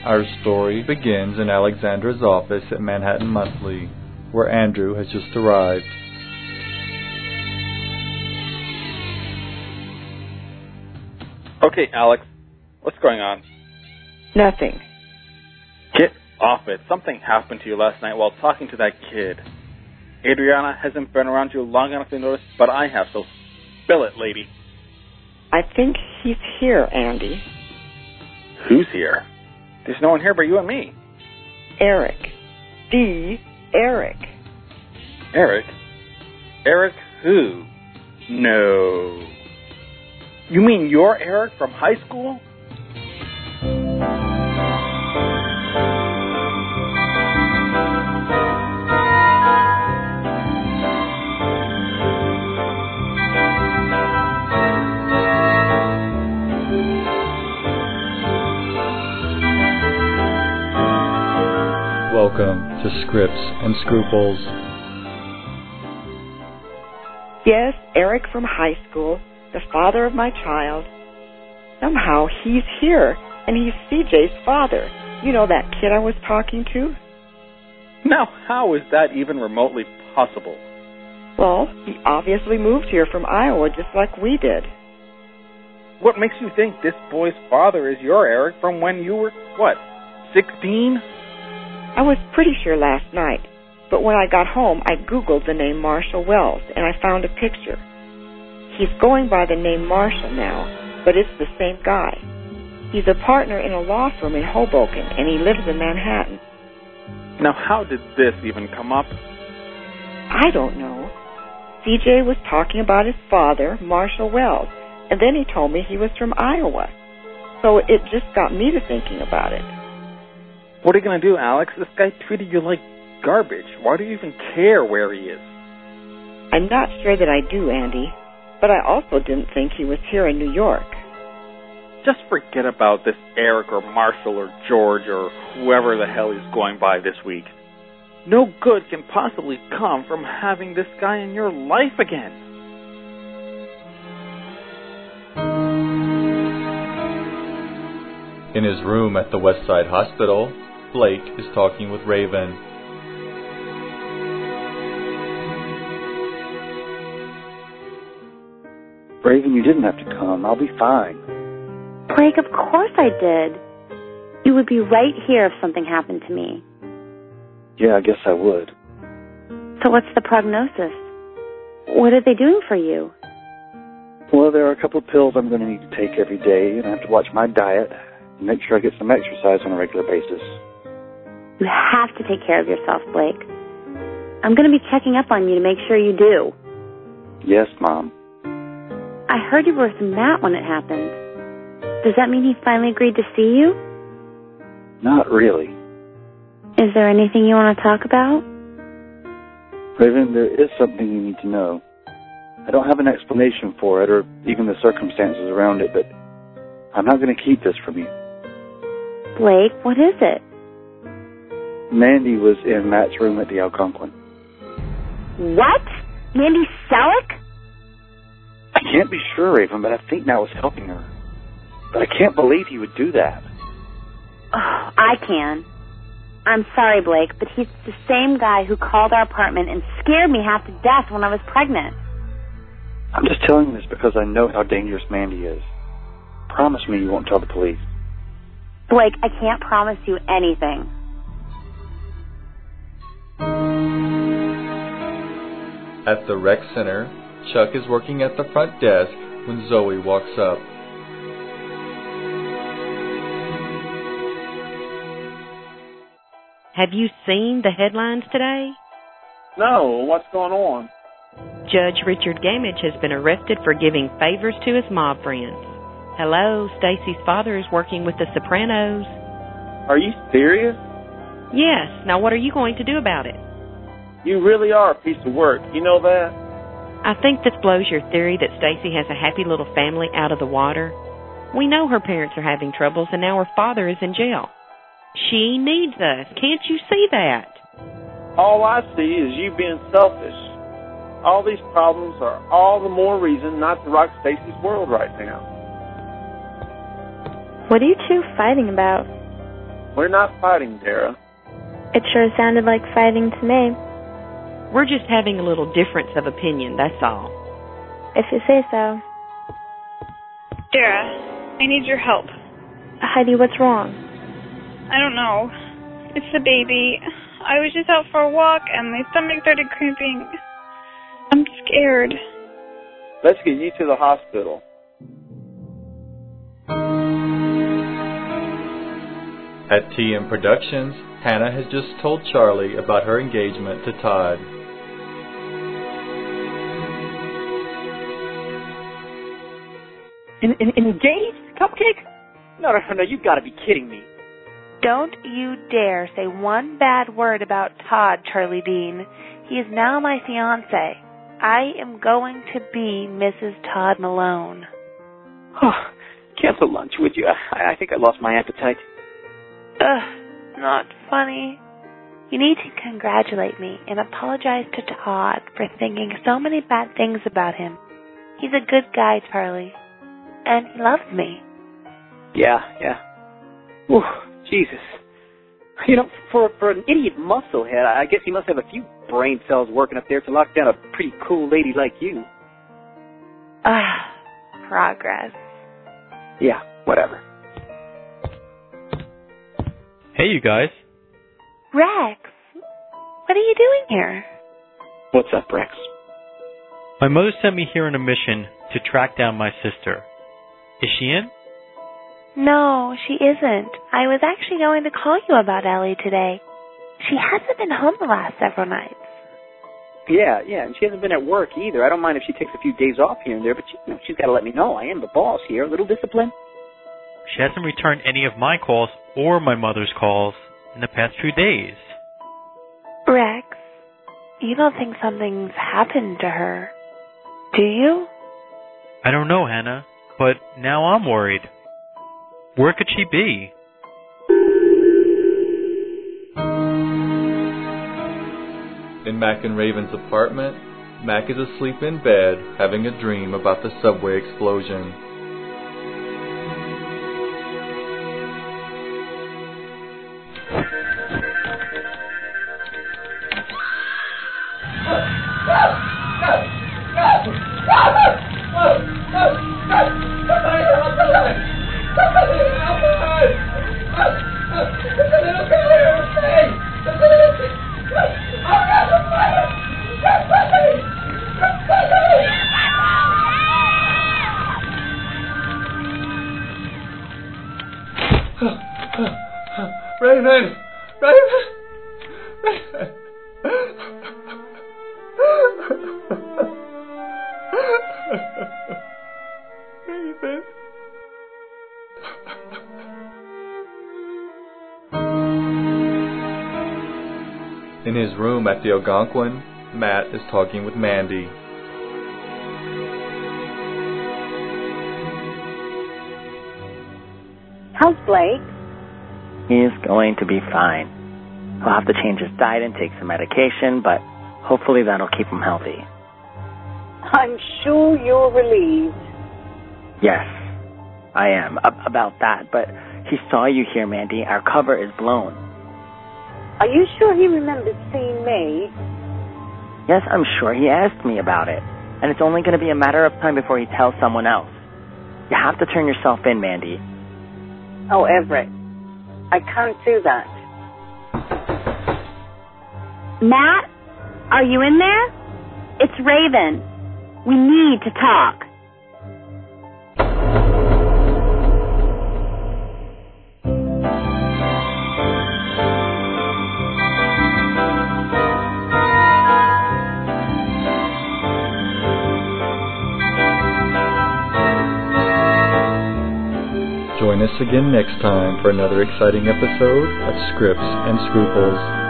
Our story begins in Alexandra's office at Manhattan Monthly, where Andrew has just arrived. Okay, Alex, what's going on? Nothing. Get off it. Something happened to you last night while talking to that kid. Adriana hasn't been around you long enough to notice, but I have, so spill it, lady. I think he's here, Andy. Who's here? There's no one here but you and me. Eric. Eric. Eric? Eric who? No. You mean you're Eric from high school? Welcome to Scripts and Scruples. Yes, Eric from high school, the father of my child. Somehow he's here, and he's CJ's father. You know that kid I was talking to? Now, how is that even remotely possible? Well, he obviously moved here from Iowa just like we did. What makes you think this boy's father is your Eric from when you were, 16? I was pretty sure last night, but when I got home, I Googled the name Marshall Wells, and I found a picture. He's going by the name Marshall now, but it's the same guy. He's a partner in a law firm in Hoboken, and he lives in Manhattan. Now, how did this even come up? I don't know. CJ was talking about his father, Marshall Wells, and then he told me he was from Iowa. So it just got me to thinking about it. What are you going to do, Alex? This guy treated you like garbage. Why do you even care where he is? I'm not sure that I do, Andy, but I also didn't think he was here in New York. Just forget about this Eric or Marshall or George or whoever the hell he's going by this week. No good can possibly come from having this guy in your life again. In his room at the Westside Hospital, Blake is talking with Raven. Raven, you didn't have to come. I'll be fine. Blake, of course I did. You would be right here if something happened to me. Yeah, I guess I would. So what's the prognosis? What are they doing for you? Well, there are a couple of pills I'm going to need to take every day, and I have to watch my diet and make sure I get some exercise on a regular basis. You have to take care of yourself, Blake. I'm going to be checking up on you to make sure you do. Yes, Mom. I heard you were with Matt when it happened. Does that mean he finally agreed to see you? Not really. Is there anything you want to talk about? Raven, there is something you need to know. I don't have an explanation for it or even the circumstances around it, but I'm not going to keep this from you. Blake, what is it? Mandy was in Matt's room at the Algonquin. What? Mandy Selleck? I can't be sure, Raven, but I think Matt was helping her. But I can't believe he would do that. Oh, I can. I'm sorry, Blake, but he's the same guy who called our apartment and scared me half to death when I was pregnant. I'm just telling you this because I know how dangerous Mandy is. Promise me you won't tell the police. Blake, I can't promise you anything. At the rec center, Chuck is working at the front desk when Zoe walks up. Have you seen the headlines today? No, what's going on? Judge Richard Gamage has been arrested for giving favors to his mob friends. Hello, Stacy's father is working with the Sopranos. Are you serious? Yes. Now what are you going to do about it? You really are a piece of work. You know that? I think this blows your theory that Stacy has a happy little family out of the water. We know her parents are having troubles, and now her father is in jail. She needs us. Can't you see that? All I see is you being selfish. All these problems are all the more reason not to rock Stacy's world right now. What are you two fighting about? We're not fighting, Dara. It sure sounded like fighting to me. We're just having a little difference of opinion, that's all. If you say so. Dara, I need your help. Heidi, what's wrong? I don't know. It's the baby. I was just out for a walk and my stomach started cramping. I'm scared. Let's get you to the hospital. At TM Productions, Hannah has just told Charlie about her engagement to Todd. Engaged? Cupcake? No, you've got to be kidding me. Don't you dare say one bad word about Todd, Charlie Dean. He is now my fiancé. I am going to be Mrs. Todd Malone. Oh, cancel lunch, would you? I think I lost my appetite. Ugh, not funny. You need to congratulate me and apologize to Todd for thinking so many bad things about him. He's a good guy, Charlie. And he loves me. Yeah. Whew, Jesus. For an idiot musclehead, I guess he must have a few brain cells working up there to lock down a pretty cool lady like you. Progress. Yeah, whatever. Hey, you guys. Rex, what are you doing here? What's up, Rex? My mother sent me here on a mission to track down my sister. Is she in? No, she isn't. I was actually going to call you about Ellie today. She hasn't been home the last several nights. Yeah, and she hasn't been at work either. I don't mind if she takes a few days off here and there, but she's got to let me know. I am the boss here. A little discipline. She hasn't returned any of my calls or my mother's calls in the past few days. Rex, you don't think something's happened to her, do you? I don't know, Hannah, but now I'm worried. Where could she be? In Mac and Raven's apartment, Mac is asleep in bed, having a dream about the subway explosion. Raven! In his room at the Algonquin, Matt is talking with Mandy. How's Blake? He's going to be fine. He'll have to change his diet and take some medication, but hopefully that'll keep him healthy. I'm sure you're relieved. Yes, I am. About that, but he saw you here, Mandy. Our cover is blown. Are you sure he remembers seeing me? Yes, I'm sure he asked me about it. And it's only going to be a matter of time before he tells someone else. You have to turn yourself in, Mandy. Oh, Everett, I can't do that. Matt, are you in there? It's Raven. We need to talk. Join us again next time for another exciting episode of Scripts and Scruples.